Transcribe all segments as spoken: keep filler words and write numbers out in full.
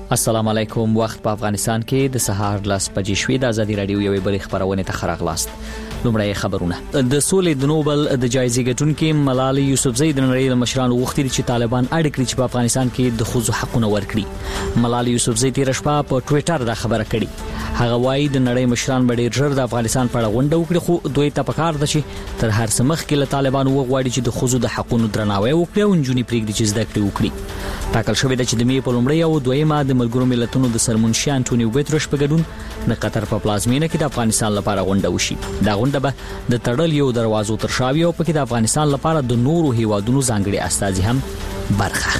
السلام علیکم. وخت په افغانستان کې د سهار لاس بجې شوې. د ازادي رادیو یوې بلې خبرونه ته خراغلاست. لومړی خبرونه. د سولې د نوبل د جایزې ګټونکې ملالۍ یوسفزۍ د نړۍ د مشرانو غوښتي چې طالبان اړ کړي چې په افغانستان کې د ښځو حقونه ورکړي. ملالۍ یوسفزۍ تیر شپه په ټوئیټر دا خبره کړې. هغه وایي د نړۍ مشران به ډېر ژر د افغانستان په اړه غونډه وکړي، خو دوی ته پکار ده چې تر هر څه مخکې له طالبانو وغواړي چې د ښځو د حقونو درناوی وکړي او نجونې پرېږدي چې زده کړې وکړي. ټاکل شوې ده چې د مې په لومړۍ او دویمه د ملګرو ملتونو د سرمنشي انټونیو ګوتریش په ګډون د قطر په پلازمینه کې د افغانستان لپاره غونډه وشي. دا غونډه به د تړل یو دروازو تر شاوی او پکې د افغانستان لپاره د نورو هیوادونو ځانګړي استازي هم برخه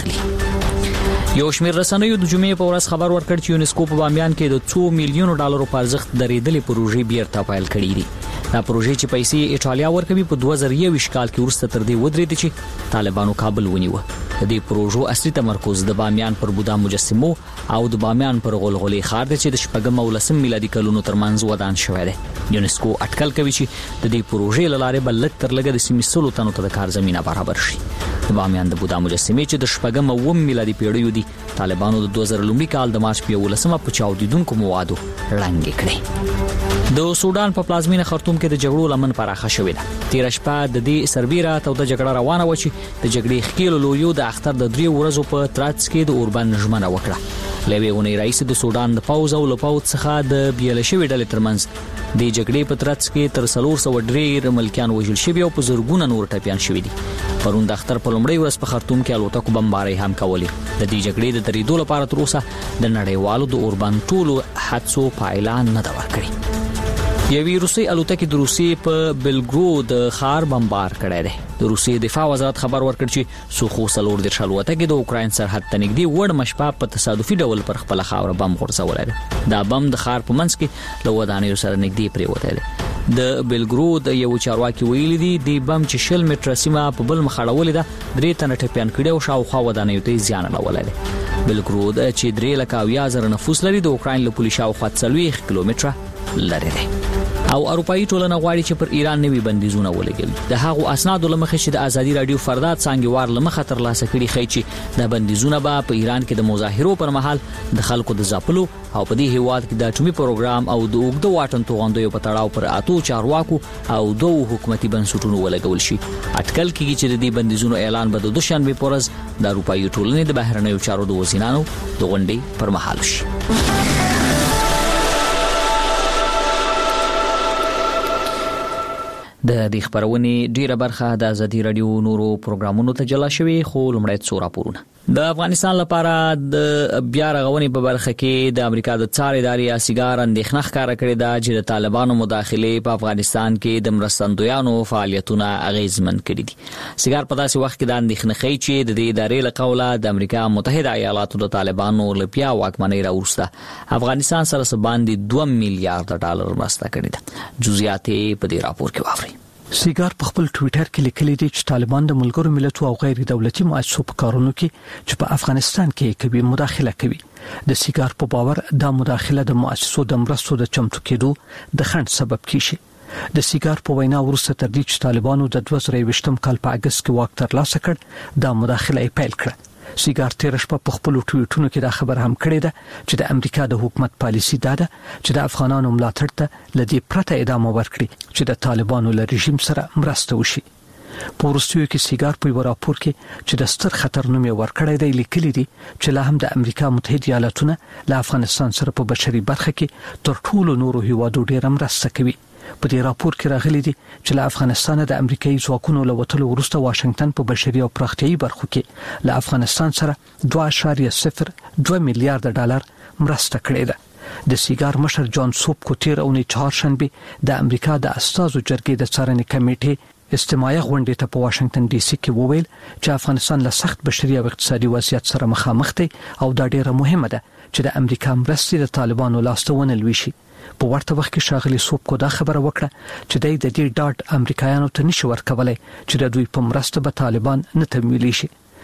اخلي. یو شمېر رسنیو د جمعې په ورځ خبر ورکړ چې یونسکو په بامیان کې د څو میلیونو ډالرو په ارزښت درېدلې پروژې بیرته پیل کړې دي. دا پروژې چې پیسې ایټالیا ورکوي په دوه زره یوویشت کال کې ورسته تر دې ودرېد چې طالبانو کابل ونیوه. د دې پروژو اصلي تمرکز د بامیان پر بودا مجسمو او د بامیان پر غلغلي ښار دی چې د شپږم او لسم میلادي کلونو ترمنځ ودان شوی دی. یونسکو اټکل کوي چې د دې پروژې له لارې به لږ تر لږه د سیمې سلو تنو ته د کار زمينه برابر شي. د بامیان د بودا مجسمې چې د شپږم او اووم میلادي پیړیو دي، طالبانو د دوه زره لومړي کال د مارچ په یولسمه په چاودیدونکو موادو ړنګې کړې. د سودان په پلازمینه خرطوم کې د جګړو لمن پراخه شوې ده. تیر شپه د دې سربیره ته د جګړه روانه و چې د جګړې خکیل لویو د اختر د درې ورځو په ترڅ کې د اوربن ژمنه وکړه. لوی اونۍ رئیس د سودان د پاوز او لپاوت څخه د بیل شوې ډلې ترمنځ د جګړې په ترڅ کې تر څلور سوه ډېر ملکیان وژل شوي او په زرګونه نور ټپیان شوي دي. پرون د اختر په لومړۍ ورځ په خرطوم کې الوتکو بمبارۍ هم کولې. د دې جګړې د درېدو لپاره تر اوسه د نړیوالو د اوربن ټولو هڅو پایله نه ده ورکړې. یوې روسي الوتکې د روسي په بلګرود ښار بمبار کړی دی. د روسي دفاع وزارت خبر ورکړ چې سوخو څلور دېرش الوتکې د اوکراین سرحد ته نږدې وړ مشپه په تصادفي ډول پر خپله خاوره بم غورځولی دی. دا بم د ښار په منځ کې له ودانیو سره نږدې پرېوتی دی. د بلګرود یو چارواکي ویلي دي د بم چې شل متره سیمه په بل مخ اړولې ده، درې تنه ټپیان کړي او شاوخوا ودانیو ته زیان اړولی دی. بلګرود چې درې لکه اویا زره نفوس لري، د اوکراین له پولې شاوخوا څلوېښت کیلومتره لرې دی. او اروپایي ټولنه غواړي چې پر ایران نوي بندیزونه ولګوي. د هغو اسنادو له مخې چې د ازادي رادیو فرداد څانګهوار له مخې ترلاسه کړي ښیي چې د بندیزونه به په ایران کې د مظاهرو پر مهال د خلکو د ځپلو او په دې هیواد کې د اټومي پروګرام او د اوږده واټن توغندیو په تړاو پر اتو چارواکو او دوه حکومتي بنسټونو ولګول شي. اټکل کېږي چې د دې بندیزونو اعلان به د دوشنبه په ورځ د اروپایي ټولنې د بهرنیو چارو د وزیرانو د غونډې پر مهال شي. د دې خبرونې ډیره برخه د ازادي رادیو نورو پروګرامونو ته جلا شوی، خو لومړی څو راپورونه. د افغانستان لپاره د بیا رغونې په برخه کې د امریکا د څار ادارې اسیګار اندېښنه ښکاره کړې ده چې د طالبانو مداخلې په افغانستان کې د مرستندویانو فعالیتونه اغیزمن کړي دي. اسیګار په داسې وخت کې د اندېښنه ښیي چې د دې ادارې له قوله د امریکا متحده ایالاتو د طالبانو له بیا واکمنۍ راوروسته افغانستان سره څه باندې دوه میلیارډ ډالر مرسته کړې ده. جزئیات په دې راپور کې واورئ. سیګار په خپل ټوئیټر کې لیکلي دي چې طالبان د ملګرو ملتونو او غیر دولتي مؤسسو په کارونو کې چې په افغانستان کې کوي مداخله کوي. د سیګار په باور دا مداخله د مؤسسو د مرستو د چمتو کېدو د خنډ سبب کیږي. د سیګار په وینا ورسته تر دې چې طالبانو د دوه زره یوویشتم کال په اگست کې واک ترلاسه کړ، دا مداخله یې پیل کړه. سیګار تیر شپه په خپل ټویټونو کې دا خبر هم کړی ده چې د امریکا د حکومت پالیسی دا ده چې د افغانانو ملاتړ ته لدی پرته ادامه ورکړي چې د طالبانو له رژیم سره مرسته وشي. په وروستیو کې سیګار په یو راپور کې چې د ستر خطر نوم یې ورکړی دی لیکلي دي چې لا هم د امریکا متحده ایالاتونه له افغانستان سره په بشري برخه کې تر ټولو نورو هیوادو ډېر مرسته کوي. په دې راپور کې راغلي دي چې له افغانستان د امریکایي ځواکونو له وټلو وروسته واشنگټن په بشري او پراختیايي برخو کې له افغانستان سره دوه اعشاریه صفر دوه میلیارډ ډالر مرسته کړې ده. د سیګار مشر جان سوپ کو تیر اونۍ چهارشنبه د امریکا د استازو جرګې د څارنې کمیټې استماعي غونډې ته په واشنگټن ډي سي کې وویل چې افغانستان له سخت بشري او اقتصادي وضعیت سره مخامخ دی او دا ډیره مهمه ده چې د امریکا مرستې د طالبانو لاسته ونلوي شي. په ورته وخت کې شاغلي سوپ کو دا خبره وکړه چې د دې ډاټ امریکایانو ته نشي ورکولای چې د دوی په مرسته به طالبان نه تمویلي شي.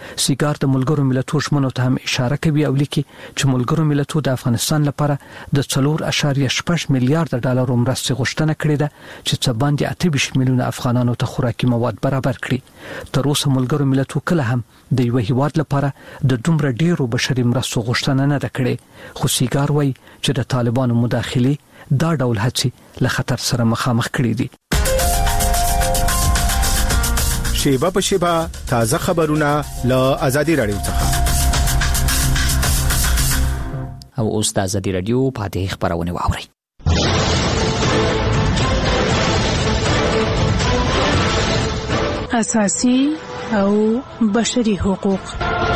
سیګار د ملګرو ملتونو ژمنو ته هم اشاره کوي او لیکي چې ملګرو ملتونو د افغانستان لپاره د څلور اعشاریه شپږ میلیارډ ډالر مرستې غوښتنه کړې ده چې څه باندې اته ویشت میلیونه افغانانو ته خوراکي مواد برابر کړي. تر اوسه ملګرو ملتونو کله هم د یو هیواد لپاره د دومره ډیرو بشري مرستو غوښتنه نه ده کړې، خو سیګار وایي چې د طالبانو مداخله دا ډول هڅې له خطر سره مخامخ کړي دي. شیبه په شیبه تازه خبرونه له آزادي رادیو څخه. او اوس د آزادي رادیو پاتې خبرونه واوري. اساسي او بشري حقوق.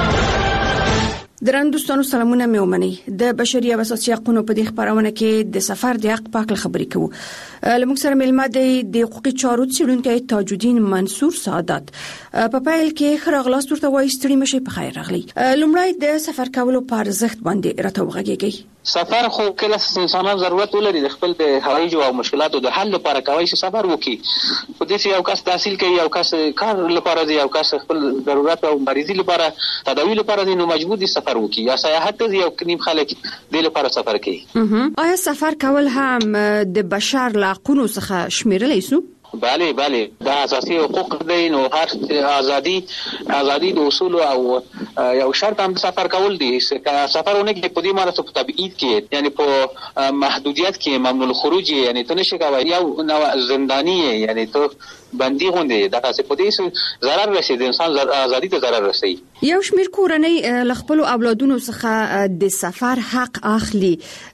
درن دوستانو سلامونه مې ومني. د بشري او اساسي حقوقو په دې خبرونه کې د سفر د حق پاک خبرې کوو. لمونږ سره ملمه د حقوقي چارو څېړونکی تاج الدین منصور سعادت په پایل کې خراغلاس ورته وایي ستړي مشه په خیر راغلی. لومړی د سفر کولو په ارزښت باندې راته وغږیږي. سفر خو کله انسانان ضرورت ولري د خپل د هوایي او مشکلاتو د حل لپاره کوي چې سفر وکړي. په دې یو کس تحصیل کوي، یو کس کار لپاره دی، یو کس خپل ضرورت او مریضي لپاره تداوی لپاره دی، نو مجبور دي سفر وکړي یا سیاحت دی. یو کنیم خلک د لپاره سفر کوي. آیا سفر کول هم د بشر له حقوقو څخه شمیرل شي؟ بله بله دا اساسي حقوق دي. نو هر ازادي ازادي د اصول او یو شرط هم سفر کول دي. سفرونه کې په دې معنی ته تبعید کې یعنی په محدودیت کې ممنوع الخروج یعنی ته نشي کوي یو نو زندانی یعنی ته بندي غونډه دا څه په دې zarar رسي د انسان ازادي ته zarar رسي. یو شمیر کورنۍ لخپل اولادونو څخه د سفر حق اخلي.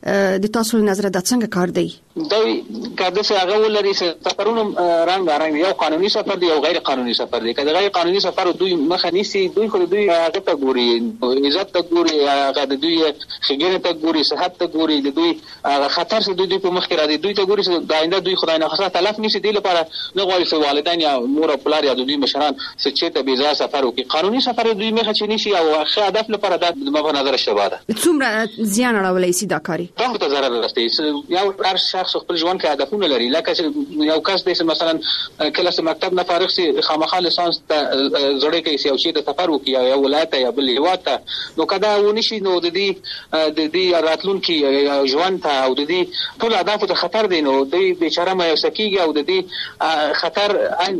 د تاسو نظر د څنګه کار دی؟ دوی کله چې هغه ولري سفرونه رنګ رنګ یو قانوني سفر دی او غیر قانوني سفر دی. کله غیر قانوني سفر دوی مخه نیسي، دوی خو دوی هغه ته ګوري، عزت ته ګوري، هغه د دوی خګنه ته ګوري، صحت ته ګوري، د دوی خطر څخه دوی په مخ کې راځي، دوی ته ګوري چې د آینده دوی خدای نه خاصه تلف نشي دی لپاره نه غواړي چې والدین یا مور او پلار یا دوی مشران چې ته بيزا سفر وکړي. قانوني سفر دوی مخه چي نشي او ښه هدف لپاره د په نظر شته ده. څومره زیان اړولای شي دا کاری؟ دا ته zarar رسي. یو هر شخص خپل ژوند کې هدفونه لري. لکه یو کس د مثلا کله چې مکتب نه فارغ سي خامخا لیسانس ته زړه کې سي او شي د سفر وکړي یا ولایت یا بل هیواد ته، نو کدا ونشي نو د دې د دې راتلونکي ژوند ته او د دې ټول اهداف ته خطر دي. نو د بیچاره مې وسکیږي او د دې خطر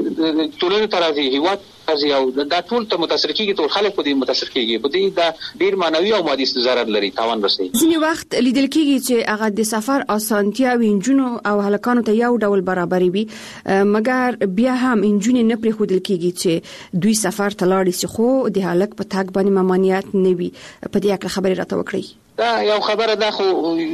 ټولنې ته راځي، هیواد راځي او دا ټول ته متاثر کیږي، ټول خلک په دې متاثر کیږي. په دې دا ډیر معنوي او مادي zarar لري، تاوان رسي. ځینې وخت لیدل کیږي چې هغه د سفر اسانتیا وینجونو او هلکانو ته یو ډول برابري وي، مګر بیا هم انجونې نه پرې خودل کیږي چې دوی سفر ته لاړ شي، خو د هلک په تاګ باندې ممانعت نه وي. په دې اړه خبرې راته وکړئ. دا یو خبره ده، خو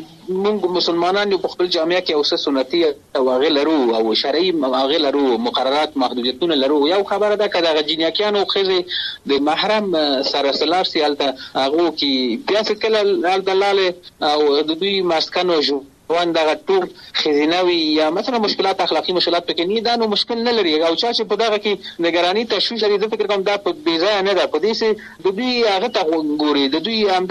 موږ مسلمانان په خپل جامعه کې اوسه سنتي او غیر لرو او شرعي غیر لرو مقررات محدودیتونه لرو. یو خبره ده کله جنیاکانو خزه د محرم سره سلار سیالته هغه کې بیا څه کله دلاله او د دوی مسکنو جو وان دا ټول خزینوي یا مثلا مشکلات اخلاقی مشکلات پکې نه دا نو مشکل نه لري. او چا چې په دغه کې نگرانی تشویش لري، د فکر کوم دا په بیزا نه ده. په دې سه د دوی هغه ته ګوري، د دوی هم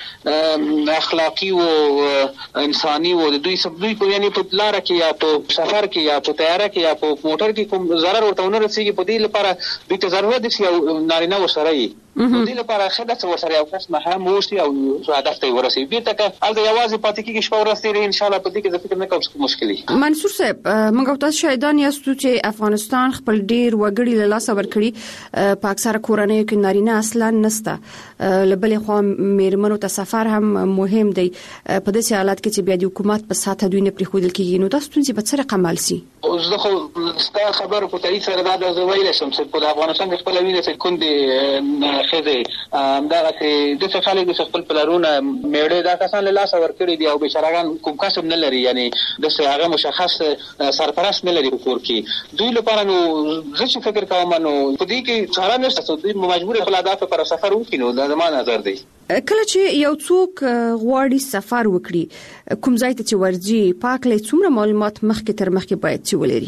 دغه اخلاقی او انساني او د دوی سب دوی په یعنی په لار کې یا په سفر کې یا په تیاره کې یا په موټر کې کوم zarar ورته ونه رسیږي. په دې لپاره دوی ته ضرورت دي او نارینه وسره یې په دې لپاره خدای څو سره یو کس مهم وشي او هدف ته ورسېږي. بیرته که الته یوازې پاتې کېږي شپه ورځ تیرې ان شاء الله په دې کې زه فکر نه کوم چې مشکلي. منصور صاحب، موږ تاسو شاهدان یاستو چې افغانستان خپل ډیر وګړي له لاسه ورکړي. په اکثره کورنیو کې نارینه اصلا نسته، لبلې خو میرمنو ته سفر هم مهم دی. په داسې حالت کې چې بیا د حکومت په ساته دوی نه پرېښودل کېږي، نو تاسو څنګه به سره عمل سي؟ زه خو ستا خبر په تایید سره دا د ویل شم چې په افغانستان کې خپل وینې چې کوندې خزه همدغه چې د څه خلک د خپل پلارونه میړه دا کسان له لاسه ورکړي دي او بشراګان کوم کسب نه لري، یعنی د څه هغه مشخص سرپرست نه لري په کور کې. دوی لپاره نو زه چې فکر کوم نو په دې کې څاره نشته، دوی مجبور خپل اهداف پر سفر وکړي. نو دا زما نظر دی. کله چې یو څوک غواړي سفر وکړي کوم ځای ته چې ورځي، پاک له څومره معلومات مخکې تر مخکې باید چې ولري؟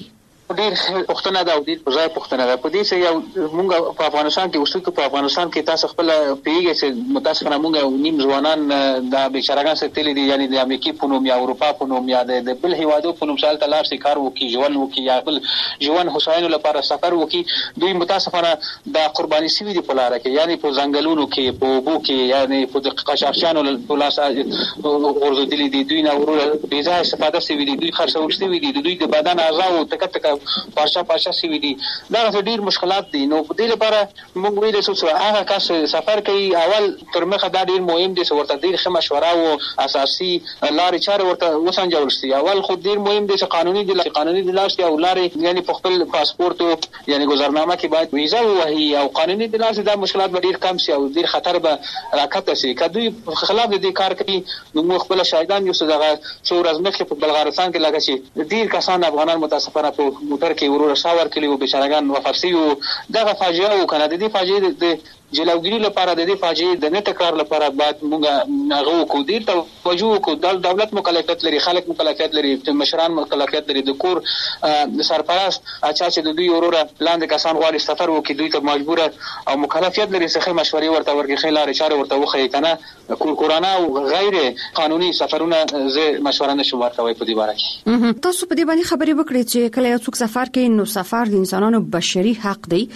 ډیر پښتنه دا او ډیر په ځای پښتنه دا په دې چې یو مونږ په افغانستان کې اوسو په افغانستان کې تاسو خپل پیږي چې متاسفانه مونږ نیم ځوانان د بیچارهګان ستل دي یعنی د امریکای په نوم یا اروپا په نوم یا د بل هیوادو په نوم شال تلار سي کار وکي ژوند وکي یا بل ژوند حسین لپاره سفر وکي دوی متاسفانه د قرباني سوي دي په لار کې یعنی په ځنګلونو کې په بو کې یعنی په قشاشانو په لاس ورزدلي دي دوی نه ورو بي ځای استفاده سوي دي دوی خرڅول سوي دي دوی د بدن اعضاء او تک تک پاشا پاشا سوي دي دا ډیر مشکلات دي نو په دې لپاره موږ ویل چې هغه کس سفر کوي اول تر مخه دا ډیر مهم دي چې ورته ډیر ښه مشوره او اساسي لارې چارې ورته وسنجول شي اول خو ډیر مهم دي چې قانوني دي قانوني دي لاسي او لارې یعنی په خپل پاسپورت یعنی گذرنامه کې باید ویزا وهي او قانوني دي لاسي دا مشکلات به ډیر کم شي او ډیر خطر به راکته شي کدوې خلاف دي کار کوي نو خپل شاهدان یو څه دغه څو ورځې مخکې په بلغارستان کې لګا شي ډیر کسان افغانان متاسفانه په موټر کې ورور شاور کړي او بیچارهګان وفات شوي او دغه فاجعه وکړه د دې فاجعه د جلوګری لپاره د دې فاجعه د نه تکرار لپاره باید موږ هغه کو دي توجه وکړو د دولت مکلفیت لري خلک مکلفیت لري مشران مکلفیت لري د کور سرپرست اچا چې د دوی وروره لاندې کسان غواړي سفر وکړي دوی ته مجبور او مکلفیت لري چې مشورې ورته ورکړي خلاره چاره ورته وخی کنه کور کورانه او غیر قانوني سفرونه زه مشوره نشم ورکوي په دې باره کې تاسو په دې باندې خبرې وکړئ چې کله یو څوک سفر کوي نو سفر د انسانانو بشري حق دی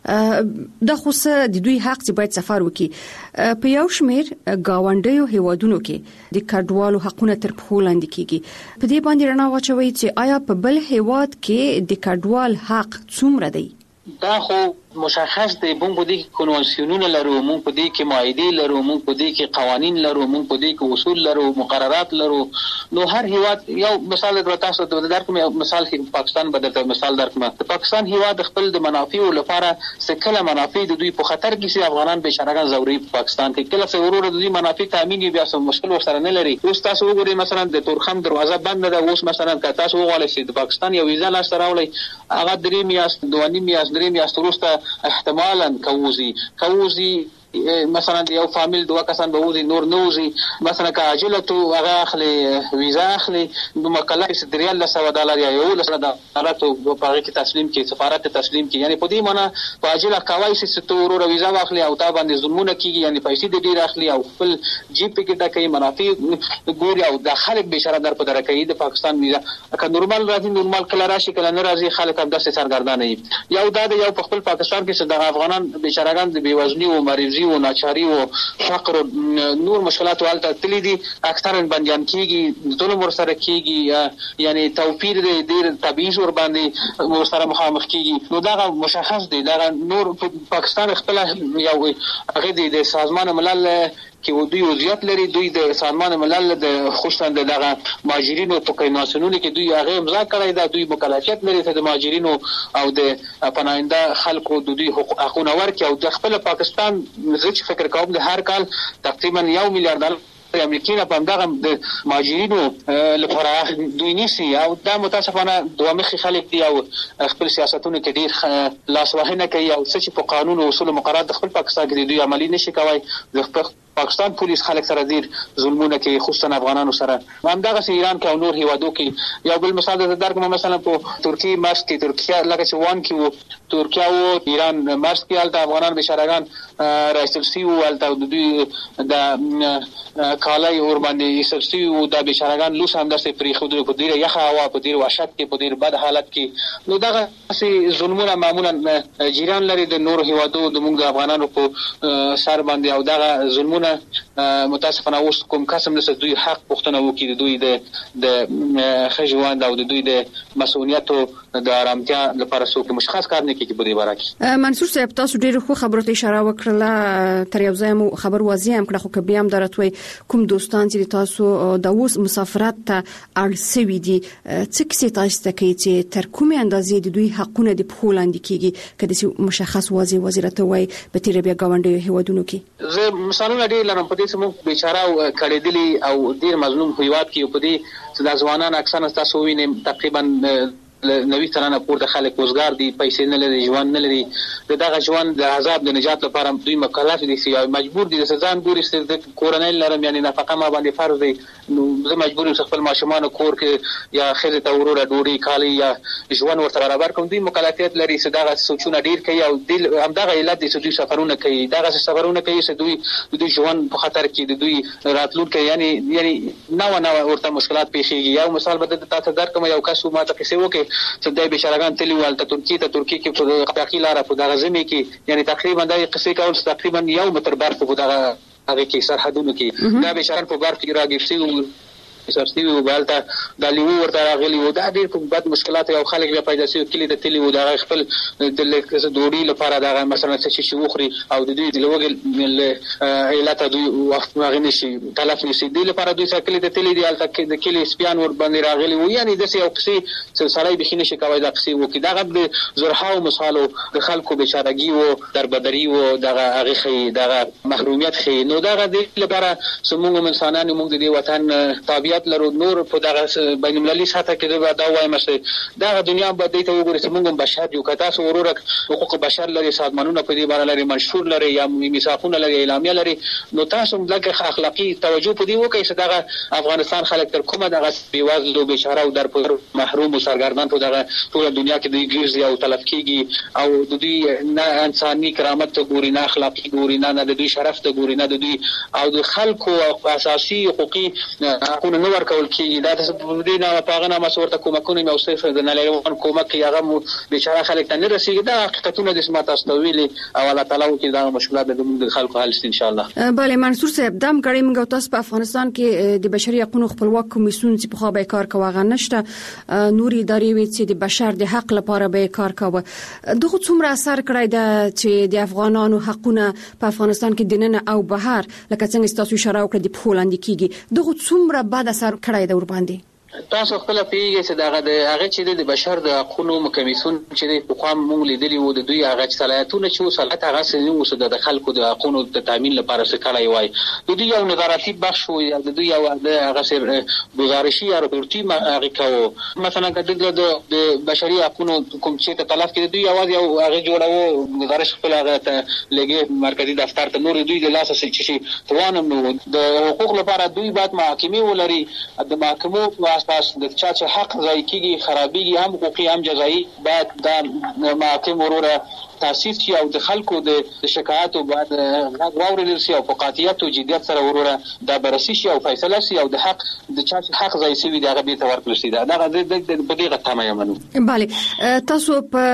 د خو څه د دوی حق چې باید سفر وکړي په یو شمیر گاونډیو هیوادونو کې د کډوالو حقونه تر پښو لاندې کیږي په دې باندې رڼا واچوي چې آیا په بل هیواد کې د کډوال حق څومره دی دا خو مشخص دی مونږ په دې کې کنوانسیونونه لرو مونږ په دې کې معاهدې لرو مونږ په دې کې قوانين لرو مونږ په دې کې اصول لرو مقررات لرو نو هر هیواد یو مثال درته تاسو ته درکوم مثال کې پاکستان بدلته مثال درکوم د پاکستان هیواد خپل د منافع لپاره سکله منافع د دوی په خطر کې چې افغانان بشرګان زوري په پاکستان کې کله څو ورور د دوی منافع تامین بیا څه مشکل ورسره نه لري اوس تاسو وګورئ مثلا د تورخم دروازه بند ده اوس مثلا که تاسو وغواړئ چې د پاکستان یو ویزا لاس راوړئ هغه درې میاشت دوه نیم میاشت درې میاشت وروسته احتمالاً کوزي کوزي مثلا یو فامیل دوه کسان به وځي نور نوځي مثلا که عاجله تو هغه اخلي ویزا اخلي نو مکلف ستریال له سو ډالر یا یو له ډالر ته په هغه کې تسلیم کې سفارت ته تسلیم کې یعنی په دې معنی په عاجله کوي چې تو ورو ویزا واخلي او تا باندې ظلمونه کیږي یعنی پیسې د ډیر اخلي او خپل جیب کې د کوي منافع ګوري او د خلک بشاره در په درکې د پاکستان ویزا که نورمال راځي نورمال کله راشي کله نه راځي خلک هم داسې سرګردان نه یو دا یو په خپل پاکستان کې د افغانان بشارهګان د بیوزنی او مریضي او ناچاری او فقر نور مشکلات والته تللی دي اکثرا بنديان کیږي ټول مر سره کیږي یعنی توفیر د ډیر طبيعي ور باندې مر سره مخامخ کیږي نو دا مشخص دي دا نور پاکستان خپل یو هغه د سازمان ملل کې دوی وضعیت لري دوی د سازمان ملل د خصوصا دغه مهاجرینو په قانونونو کې دوی هغه امضا کړی دا دوی مکلفیت لري چې د مهاجرینو او د پناهنده خلکو د دوی حقوقونه ورکړي او د خپل پاکستان زه فکر کوم د هر کال تقریبا یو میلیارډ ډالر امریکای نه پاندغه د مهاجرینو لپاره دوی نشي او دا متاسفانه دوه مخي خلک دی او خپل سیاستونه کې ډیر لاسوهنه کوي او څه په قانون او اصول مقررات د خپل پاکستان کې دوی عملی نشي کوي د خپل پاکستان پولیس خلک سره ډیر ظلمونه کوي خصوصا افغانانو سره همدغه ایران کې او نور هیوادو کې یو بل مثال درکوم مثلا په ترکیه مارس کې ترکیه لکه چې وان کې ترکیه او ایران مارس کې الته افغانان بشارهګان رئیس سی او الته د دوی د کالای اور باندې سرسي او د بشارهګان لوس هم درسه پری خو د ډیره یخه هوا په ډیر وحشت کې په ډیر بد حالت کې نو دغه سي ظلمونه معمولا جیران لري د نور هیوادو د موږ افغانانو په سر باندې او دغه ظلمونه متاسفانه اوس کوم قسم نس دوی حق پښتنه وکړي دوی د د خجوان او د دوی د مسؤلیت او د آرامتیا لپاره څوک مشخص کار نه کوي په دې باره کې منصور صاحب تاسو ډیر خو خبرو ته اشاره وکړه تر یو ځای مو خبر واضح هم کړه خو کبي هم درتوي کوم دوستان چې تاسو د اوس مسافرت ته اړسوي دي څه کیسه تاسو ته کوي چې تر کومه اندازې د دوی حقونه د پخولاندې کیږي کله مشخص واضح وزارت وای به تیر بیا گاونډي هیوادونو کې زه مثالونه ډیر لرم په دې سمو بیچاره او کړهدلی او ډیر مظلوم هیواد کې په دې چې د ځوانان اکثر تاسو وینئ تقریبا نوي ترانه پورته خلک وزګار دي پیسې نه لري ژوند نه لري دغه ژوند د عذاب د نجات لپاره دوی مکلف دي چې مجبور دي چې ځان ګوري چې کورنۍ لرم یعنی نفقه ما باندې فرض دی نو زه مجبور یم خپل ماشومان کور کې یا خزه ته ورور ډوډۍ کالی یا ژوند ورته برابر کوم. دوی مکلفیت لري چې دغه سوچونه ډیر کوي او د همدغه علت دي چې دوی سفرونه کوي. دغه سفرونه کوي چې دوی د دوی ژوند په خطر کې د دوی راتلونکي یعنی یعنی نو نو ورته مشکلات پیښیږي. یو مثال به د تاسو درکوم، یو کس ما ته کیسه وکړي چې د بشارغان تلی والته ترکیه ته ترکیه کې په قطاقي لار په دغه ځمې کې یعنی تقریبا د قصې کول تقریبا یو متر برف په دغه هغه کې سرحدونو کې دا بشارغان په برف کې راګرسي سرستی و بالته د لیو ورته راغلی و. دا ډیر کوم بد مشکلات او خلک بیا پیدا شي کلی د تلی و دا خپل د لکه دوړي لپاره دا مثلا څه شي وخوري او د دوی د لوګل علت دوی وخت ماغني شي تلف نشي دی لپاره دوی سکلی د تلی دی الته د کلی سپیان ور باندې راغلی و. یعنی د سې او قصې سلسله بخینه شي کوي د قصې و کې دا غد زرحاو مثالو د خلکو بشارګي و دربدري و دغه هغه خي دغه محرومیت خي نو دغه د لپاره سمون انسانانو موږ د وطن تابع لرو نور په دغه بین المللي سطح کې دا وایم چې دا دنیا به د ته وګورئ چې موږ بشر یو کتا سو ورورک حقوق بشر لري سازمانونه په دې باندې لري منشور لري یا میثاقونه لري اعلامیه لري. نو تاسو دغه اخلاقی توجه په دې وکړئ چې دغه افغانستان خلک تر کومه دغه بیوازلو بیچاره او در محروم او سرګردان په دغه ټول دنیا کې د ګرځي او تلف کیږي او د دوی نه انساني کرامت ته ګوري نه اخلاقی ګوري نه د دوی شرف ته ګوري نه د دوی او د خلکو اساسي حقوقي حقوق نو ورکول کیږي. دا د دې نه پاغه نه مسورته کومکونه مې اوسه د نړیوال کومک هغه بیچاره خلک ته نه رسیږي. دا حقیقتونه د سمات استویلي او الله تعالی کې دا مشکلات د خلکو حل شي ان شاء الله. بله منصور صاحب دم غړي موږ تاسو په افغانستان کې د بشري حقوقو خپلواک کمیسیون چې په خو به کار کوي نشته نوري ادارې وي چې د بشر د حق لپاره به کار کوي. دغه څومره اثر کړی دا چې د افغانانو حقونه په افغانستان کې دننه او بهر لکه څنګه تاسو اشاره وکړه د پولاند کېږي دغه څومره بعد اثر کړی دا ور باندې تاسو خپل پیږي چې دغه د هغه چې د بشر د حقوقو کمیسیون چې په قام مونږ لیدلی وو د دوی هغه صلاحیتونه چې صلاحیت هغه سنو سود د خلکو د حقوقو د تامین لپاره څه کړی وای. د دوی یو نظارتي بخش وو یا د دوی یو د هغه سر گزارشي یا رپورټي هغه کوو. مثلا کله د بشري حقوقو کوم چې تلف کړي دوی اواز یو هغه جوړاو گزارش خپل هغه ته لګي مرکزی دفتر ته نور دوی د لاس څخه شي توانم نو د حقوق لپاره دوی بعد محاکمه ولري د محکمو اساس د چا چې حق ځای کیږي خرابېږي هم حقوقي هم جزایي بعد د محاکم وروره تاسیس شي او د خلکو د شکایت او بعد غواړل شي او په قاطعیت او جديت سره وروره د بررسي شي او فیصله شي او د حق د چا چې حق ځای سوي دغه به تور کړی دا دغه د بدیغه تمه منو. bale تاسو په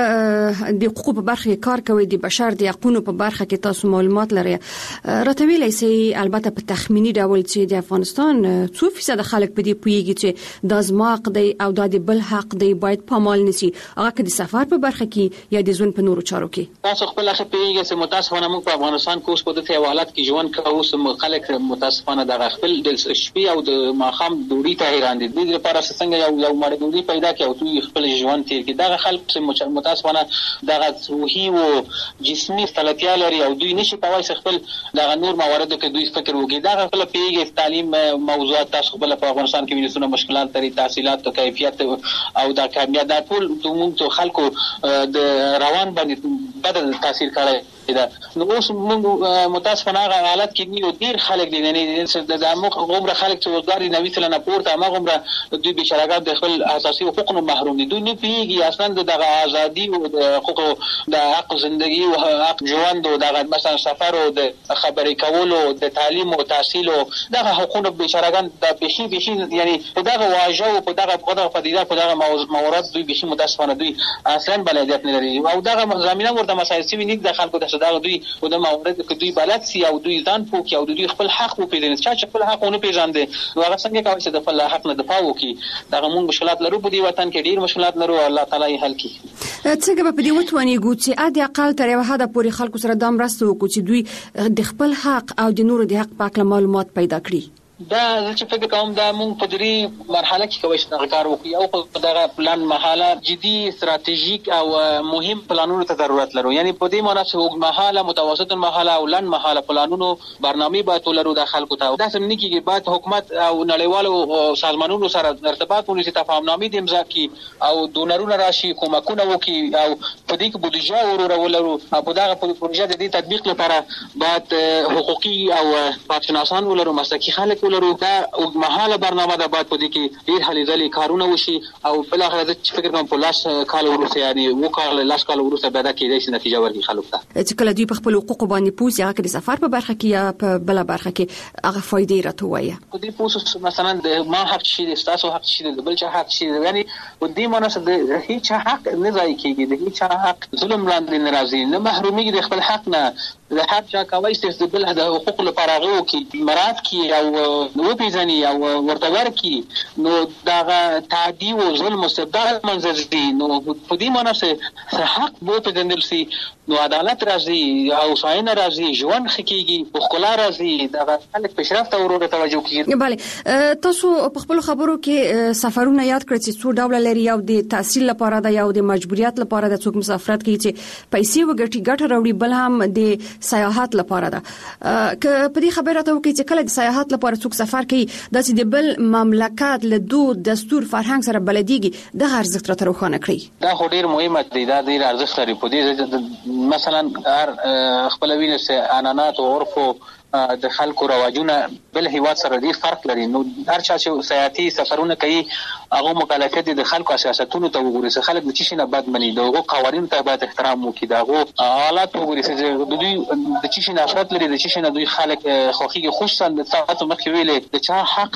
د حقوقو په برخه کار کوي د بشر د حقوقو په برخه کې تاسو معلومات لري راته ویلای سي البته په تخمینی ډول چې د افغانستان څو فیصد خلک په دې پویږي چې د ازماق دی او د بل حق دی باید پامال نشي هغه کې د سفر په برخه کې یا د ژوند په نورو چارو کې تاسو خپل اخی پیږي چې متاسفانه موږ په افغانستان کې اوس په دغه حالت کې ژوند کوو چې خلک متاسفانه د خپل د شپې او د ماخام دوړي ته حیران دي. د دې لپاره څنګه یو یو مړ دوړي پیدا کړي او دوی خپل ژوند تیر کړي. دا خلک چې متاسفانه د روحي او جسمي فلتیا لري او دوی نشي کولای خپل د نور موارد کې دوی فکر وکړي. دا خپل پیږي تعلیم موضوعات تاسو خپل په افغانستان کې وینئ مشکلات لري تحصیلات او کیفیت او د کامیابی د ټول دومره خلکو د روان باندې بدل تاثیر کړی دا. نو اوس موږ متاسفانه حالت کې نیو ډیر خلک دي نه د دمو عمر خلک چې وزګاری نوې تل نه پورته ما عمر دوی بشراګات د خپل اساسي حقوقو محروم دي. دوی نه پیږي اصلا د ازادي او د حقوقو د حق ژوندۍ او حق ژوند او د مثلا سفر او د خبرې کولو د تعلیم او تحصیل او د حقوقو بشراګان د بشي بشي یعنی په دغه واجو په دغه په دغه پدیده په دغه موارد دوی بشي متاسفانه دوی اصلا بلدیت نه لري او دغه زمينه ورته مسایل سوي نه د خلکو د دا دوی او د موارد کې دوی بلد سي او دوی ځان پوکي او دوی خپل حق وپیژني چې خپل حق ونه پیژاندي نو هغه څنګه کوي چې د خپل حق نه دفاع وکړي. دا موږ مشکلات لرو په دې وطن کې ډیر مشکلات لرو الله تعالی یې حل کړي. څنګه په دې وتواني ګوتې ا د اقل تر یو حد پورې خلکو سره د مرسته وکړي چې دوی د خپل حق او د نورو د حق په اړه معلومات پیدا کړي. دا چې فکر کوم دا موږ په دې مرحله کې کوي چې کار وکړو او په دغه پلان مرحله جدي استراتیژیک او مهم پلانونو ته ضرورت لرو. یعنی په دې معنی چې وګ مرحله متوسط مرحله او لن مرحله پلانونو برنامه باید ولرو د خلکو ته. دا سم نه کیږي باید حکومت او نړیوالو سازمانونو سره ارتباط ونیسي تفاهمنامې د امضا کی او ډونرونه راشي کومکونه وکړي او په دې کې بودیجه ورو ولرو او په دغه پروژه د دې تطبیق لپاره باید حقوقي او پاتشناسان ولرو مسلکي خلک ولرو دا مهاله برنامه ده باید په دې کې ډیر هلې ځلې کارونه وشي او بل اخر زه فکر کوم په لاس کال ورسته یعنی وکړل لاس کال ورسته به دا کېدای شي نتیجه ورکړي خلکو ته چې کله دوی په خپل حقوق باندې پوس یا د سفر په برخه کې یا په بل برخه کې هغه فائدې راته وایي په دې پوس مثلا د ما حق شي د تاسو حق شي د بل چا حق شي یعنی په دې معنی د هیڅ حق نه ځای کېږي د هیڅ حق ظلم لاندې ناراضي نه محرومي د خپل حق نه د حق چا کوي چې د بل د حقوق لپاره غو کې مراد کې او نو پیژني او ورته ورکی نو دا تعدی او ظلم مستبدل منځ دي نو په دې معنی چې حق بو ته ګندل سي نو عدالت راځي او صاینه راځي ژوند خکېږي په خلا راځي دا خلک پیشرفت او ورو توجه کوي. bale تاسو په خپل خبرو کې سفرونه یاد کړئ چې څو ډول لري یو د تحصیل لپاره دا یو د مجبوریت لپاره د څوک مسافرت کوي چې پیسې وګټي ګټه راوړي بل هم د سیاحت لپاره ده که په دې خبره ته وکړي چې کله د سیاحت لپاره څوک سفر کوي د د بل مملکت له دود دستور فرهنګ سره بلديږي د ارزښت را روښانه کړی دا خو ډیر مهمه دی دا ډیر ارزښت لري په دې مثلا هر خپل وینې سه انانات او عرف د خلکو رواجونه بل هیواد سره ډیر فرق لري نو هر چا چې سیاحتي سفرونه کوي هغه مکلفیت دي د خلکو سیاستونو ته وګوري چې خلک د چی شي نه بد مني دغه قوانینو ته باید احترام وکړي دغه حالات وګوري چې د دوی د چی شي نفرت لري د چی شي نه دوی خلک خوخيږي خصوصا د ساعت مخکې ویلې د چا حق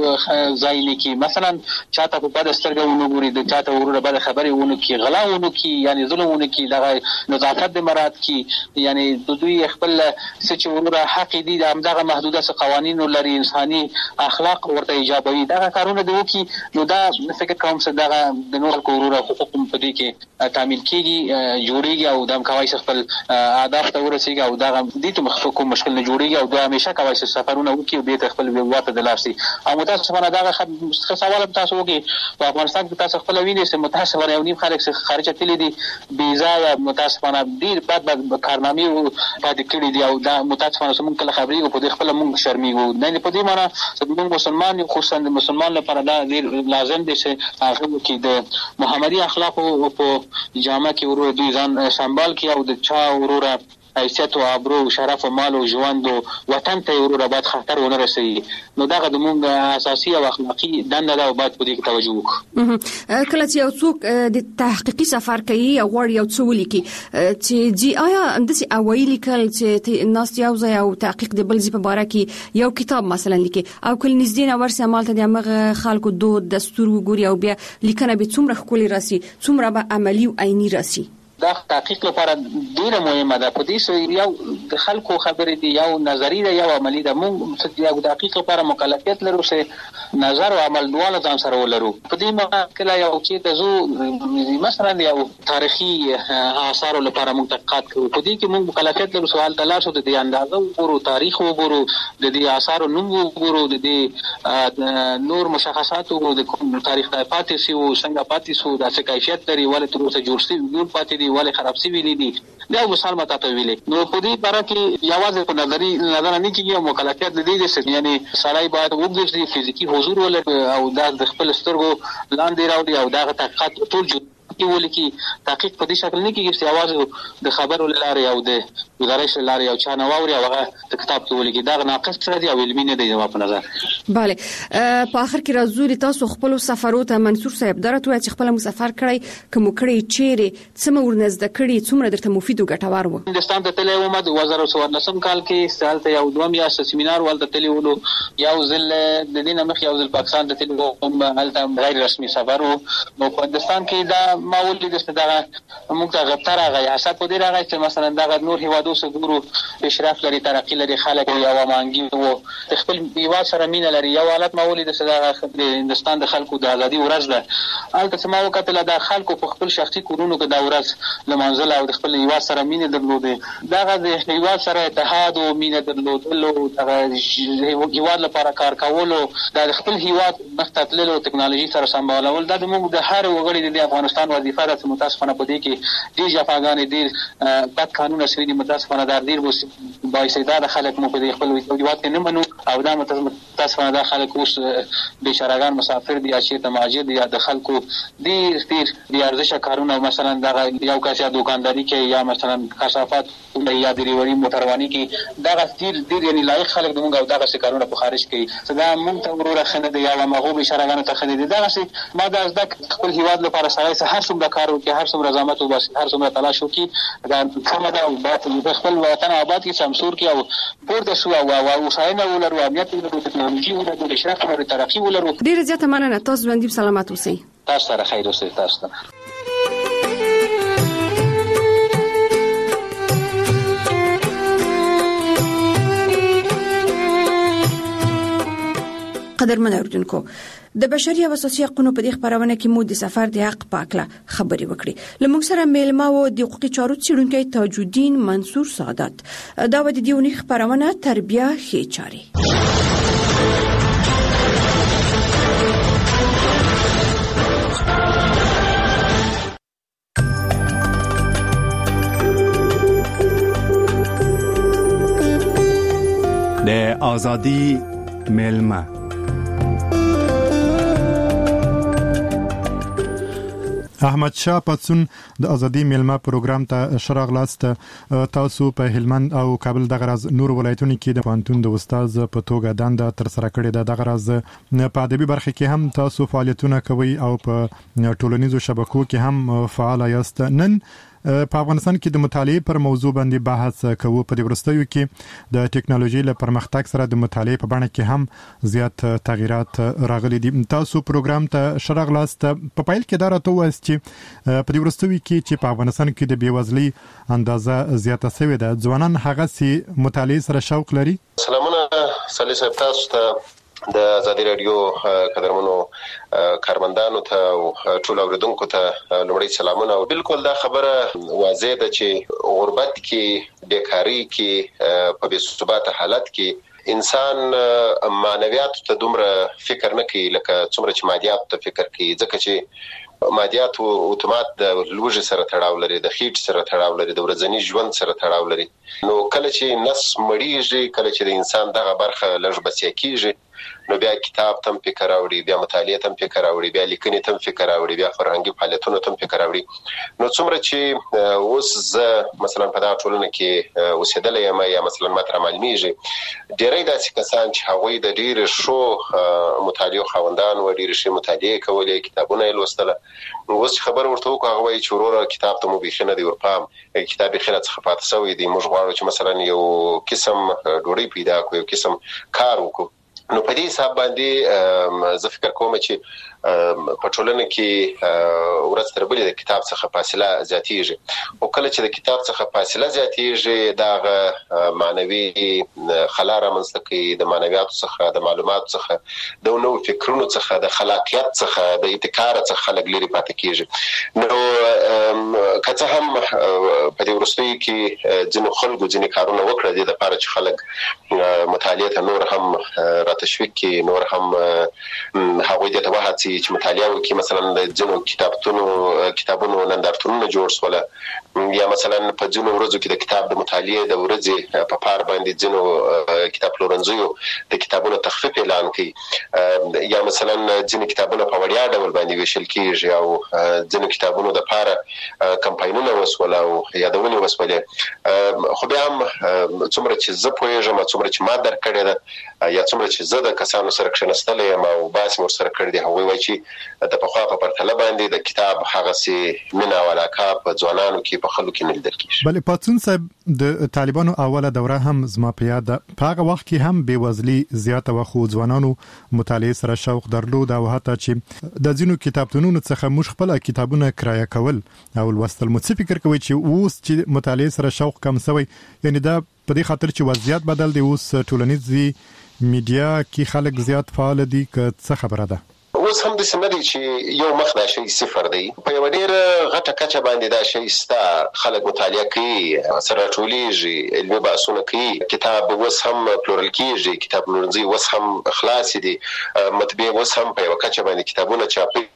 ته ځای نه کی مثلا چاته په بد سترګه ونګوري د چاته ورور بد خبري ونه کی غلا ونه کی یعنی ظلم ونه کی دغه نظافت د مراد کی یعنی د دوی خپل سچ ورور حق دي د همدغه محدوده څه قوانینو لري انساني اخلاق ورته ایجابوي دا کارونه دی وکي نو دا فکر کوم چې دا د نور کورور حقوق په دې کې تامین کیږي جوړیږي او د خپل خپل اهداف ته ورسیږي او دا د دې مخکوم مشکل نه جوړیږي او دا همیشه کوي چې سفرونه وکي او به خپل وواته د لاسي او متاسفانه دا سوال تاسو وکي په افغانستان کې تاسو خپل وینئ چې متاسفانه یو نیم خلک چې خارج تللی دي ویزا یا متاسفانه ډیر بد بد کارنامې پاتې کړي دي او دا متاسفانه موږ کله خبرې په دې خپل موږ شرمېږو نه په دې معنی چې موږ مسلمان یو خصوصا د مسلمان لپاره دا ډیر لازم دي چې هغه کې د محمدي اخلاق او په جامه کې ورو دوی ځان سنبال کړي او د چا ورو حیثیت او ابرو شرف او مال او ژوند او وطن ته ورو بعد خطر ونه رسي نو دا د موږ اساسي او اخلاقی دنده ده او باید په دې توجه وکړو. کله چې یو څوک د تحقیقي سفر کوي او غواړي یو څه ولیکي چې جی آیا اندسي اوایل کله چې ناس یو ځای او تحقیق د بل ځای په اړه کې یو کتاب مثلا لیکي او کله نږدې نه ورسې عملته د هغه خلکو دود دستور وګوري او بیا لیکنه به څومره خولي راسي څومره به عملی او عیني راسي دا تحقیق لپاره ډیره مهمه ده په دې یو د خلکو خبرې دي یو نظری ده یو عملی ده موږ یو تحقیق لپاره مکلفیت لرو چې نظر او عمل دواړه ځان سره ولرو په دې معنی کله یو چې تاسو مثلا یو تاریخي آثار لپاره موږ تحقیقات کوو په دې کې موږ مکلفیت لرو سوال تلاشو د دې اندازه وګورو تاریخ وګورو د دې آثار نوم وګورو د دې نور مشخصات وګورو د تاریخ ته پاتې سي او څنګه پاتې سو د څه کیفیت لري ولې تر اوسه جوړ سي جوړ پاتې ولی خراب سی ویلې دي دا مثال ماته ته ویلې نو په دې باره کې یوازې په نظری نظر نه کېږي مکلفیت د دې چې یعنی سړی باید وګوري فزیکی حضور ولري او دا د خپل سترګو لاندې راوړي او دا تحقیقات ټول جوړ ولکه تحقیق په دې شکل نه کېږي چې आवाज د خبرو لاره او د گزارش لاره او چا نه واوري او هغه د کتاب کې ولکه دا ناقص سره دی او علمي نه دی په نظر. bale په اخر کې راځو تاسو خپل سفرو ته منصور صاحب درته وایي چې خپل مسافر کړی کوم کړی چیرې څومره ورنځد کړی څومره درته مفید او ګټور و. هندستان ته تللی وم د دوه زره څوارلسم کال کې سالته یو دوه میاشتې سیمینار ولته تللی ولو یو ځل د دې نه مخ یو ځل پاکستان ته تللی وم هلته غیر رسمي سفر وو نو په هندستان کې دا ما ولې د ستاره موږ ته غتر هغه حساب په دې راغی چې مثلا دا نور هیوادو سګورو پیشرفت لري ترقی لري خلک یو مانګي وو خپل هیواد سره مینه لري یو حالت ما ولې د ستاره د هندستان د خلکو د ازادي ورځ ده البته سما وکړه د خلکو په خپل شخصي کورونو کې دا ورځ لمانځل او د خپل هیواد سره مینه درلوده دا د هیواد سره اتحاد او مینه درلودل او د هیواد لپاره کار کول او د خپل هیواد مختلف ټکنالوژي سره سمبالول دا د موږ د هر وګړي د افغانستان وظیفه ده چې متاسفانه په دې کې ډیر جفاګانې ډیر بد قانون شوی دي متاسفانه دا ډیر باعث ده خلک مو په خپل هیواد کې نه منو او دا متاسفانه دا خلک اوس بیچارهګان مسافر دي یا چې مهاجر دي یا د خلکو ډیر ډیر د ارزښت کارونه مثلا دا یو کس یا دکانداري کې یا مثلا کثافات یا ډیلیوري موټرواني کې دا ډیر ډیر یعنی لایق خلک دغه او دغه کارونه په خارج کې صدا مونږ ته وروره خنه دی یا مغو بیچارهګان ته خنه دي دا چې ما دا زده خپل هیواد لپاره سړی هر څومره کار وکړي هر څومره زحمت وباسي هر څومره تلاش وکړي دا څنګه دا باید خپل وطن آباد کې سمسور کې او پورته شو او او وسایل ولرو امنیت ولرو ټکنالوژي ولرو اشراف ولرو ترقی ولرو. ډیر زیاته مننه تاسو باندې سلامات اوسئ. تاسو سره خیر اوسئ. تاسو ته قدرمن اوردونکو د بشري او اساسي حقوقو په دې خبرونه کې مو د سفر د حق پاکله خبري وکړي. لمونږ سره میلمه و د حقوقي چارو څیړونکی تاج الدین منصور سعادت. دا و د دیونی خبرونه تربیه خې چاري. د آزادی میلمه احمد شاه پاتسون د ازادي میلمه پروګرام ته شراغلاست. تاسو په هلمند او کابل د غرض نور ولایتونو کې د پانتون د استاد په توګه دنده تر سره کړې ده. د غرض په ادبي برخه کې هم تاسو فعالیتونه کوي او په ټولنیزو شبکو کې هم فعال یاست. نن په افغانستان کې د مطالعې پر موضوع باندې بحث کوو. په دې ورستیو کې د ټکنالوژي له پرمختګ سره د مطالعې په بڼه کې هم زیات تغیرات راغلي دي. تاسو پروګرام ته شراغلاست. په پایل کې دا راته وایي چې په دې ورستیو کې چې په افغانستان کې د بیوزلۍ اندازه زیاته شوې ده، ځوانان هغه سي مطالعې سره شوق لري. سلامونه صالح صاحب، تاسو ته د ازادي رادیو قدرمنو کارمندانو ته او ټول اوریدونکو ته لومړی سلامونه. او بالکل دا خبره واضح ده چې غربت کې، بیکاری کې، په بې ثبات حالت کې انسان معنویات ته دومره فکر نه کوي لکه څومره چې مادیات ته فکر کوي، ځکه چې مادیات او اتومات د لوژ سره تړاو لري، د خېټ سره تړاو لري، د ورځنی ژوند سره تړاو لري. نو کله چې نس مړیږي، کله چې د انسان دغه برخه لږ بچی کیږي، نو بیا کتاب تم فکر راوړي، بیا مطالعه تم فکر راوړي، بیا لیکنې تم فکر راوړي، بیا فرهنګي فعالیتونه تم فکر راوړي. نو څومره چې اوس زه مثلا په دا ټولنه کې اوسېدل یم یا مثلا ماته معلومیږي ډېری داسې کسان چې هغوی د ډېر شو مطالعه خوندان و، ډېر شي مطالعه کولې، کتابونه یې لوستله. اوس خبر ورته وکړه هغه وایي چې وروره کتاب ته مو بیخي نه دی ورپام، کتاب یې خیره څخه پاتې شوی دی، موږ غواړو چې مثلا یو قسم ډوډۍ پیدا کړو، یو قسم کار وکړو. نو په دې حساب باندې زه فکر کوم چې په ټولنه کې ورځ تر بلې د کتاب څخه فاصله زیاتېږي، او کله چې د کتاب څخه فاصله زیاتېږي دا معنوي خلا رامنځته کوي، د معنویاتو څخه، د معلوماتو څخه، د نوو فکرونو څخه، د خلاقیت څخه، د ابتکار څخه خلک لري پاتې کېږي. نو که څه هم په دې وروستیو کې ځینو خلکو ځینې کارونه وکړه د دې لپاره چې خلک مطالعې ته نور هم تشویق کی، نور هم هغوی د توهات چې مطالعه وکړي. مثلا د ځینو کتابتونو کتابونو نندارتونونه جوړ شول، یا مثلا په ځینو ورځو کې د کتاب د مطالعې د ورځې په پار باندې ځینو کتاب پلورنځیو د کتابونو تخفیف اعلان کړي، یا مثلا ځینې کتابونه په وړیا ډول باندې ویشل کېږي، او ځینو کتابونو د پاره کمپاینونه وسول او یادونه وسولې. خو بیا هم څومره چې زه پوهېږم، څومره چې ما درک کړې ده، یا څومره چې زه د کسانو سره کښېنستلی یم او بحث مې ورسره کړی دی، هغوی وایي چې د پخوا په پرتله باندې د کتاب هغسې مینه او علاقه په ځوانانو کې، په خلکو کې نه لیدل کېږي. بلې پاتسون صاحب، د طالبانو اوله دوره هم زما په یاد ده. په هغه وخت کې هم بېوزلي زیاته وه، خو ځوانانو مطالعې سره شوق درلود، او حتی چې د ځینو کتابتونونو څخه موږ خپله کتابونه کرایه کول او لوستل. مو څه فکر کوئ چې اوس چې مطالعې سره شوق کم شوی، یعنې دا په دې خاطر چې وضعیت بدل دی، اوس ټولنیزي میډیا کې خلک زیات فعال دي، که څه خبره ده؟ اوس هم داسې نه دی چې یو مخ دا شی صفر دی، په یوه ډېره غټه کچه باندې دا شی سته. خلک مطالعه کوي، سره راټولیږي، علمي بحثونه کوي، کتاب اوس هم پلورل کېږي، کتاب پلورنځي اوس هم خلاصې دي، مطبعې اوس هم په یوه کچه باندې کتابونه چاپوي.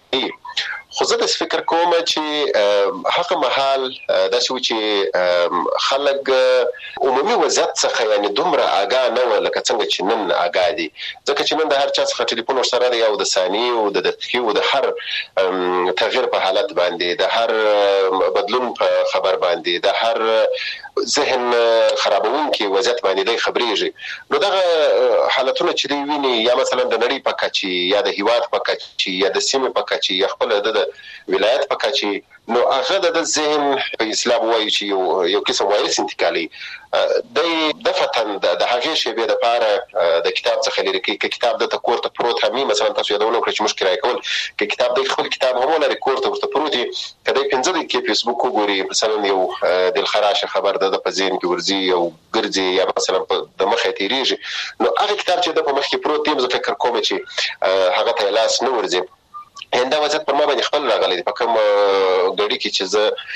خو زه د فکر کوم چې هغه محل د شو چې خلک عمومي وضعیت څخه یعنی دومره آگاه نه و لکه څنګه چې نن آگاه دي ځکه چې نن د هر چا څخه ټلیفون ورسره دی او د ثانیې او د دقیقې او د هر تغییر په حالت باندې د هر بدلون په خبر باندې د هر ذهن خرابونکي وضعیت باندې د خبرېږي نو دغه حالتونه چې دی ویني یا مثلا د نړۍ په کچي یا د هیواد په کچي یا د سیمې په کچي یا خپل د ولایت په کچي نو هغه د ذهن په اسلام وایي چې یو یو قسم وایرس انتقالي د دفتن د هغه شی به د پاره د کتاب څخه لري کې کتاب د تکور ته پروت همي مثلا تاسو یادونه کړئ چې مشکل راکول کې کتاب د خپل کتاب هم لري کور ته ورته پروت کله پنځه د کې فیسبوک وګوري مثلا یو د خراشه خبر د پزین کې ورزي او ګرځي یا مثلا د مخه تیریږي نو هغه کتاب چې د په مخ کې پروت دی زه فکر کوم چې هغه ته لاس نه ورځي انده وضعیت پر ما باندې خپل راغلی په کوم غړي کې چې زه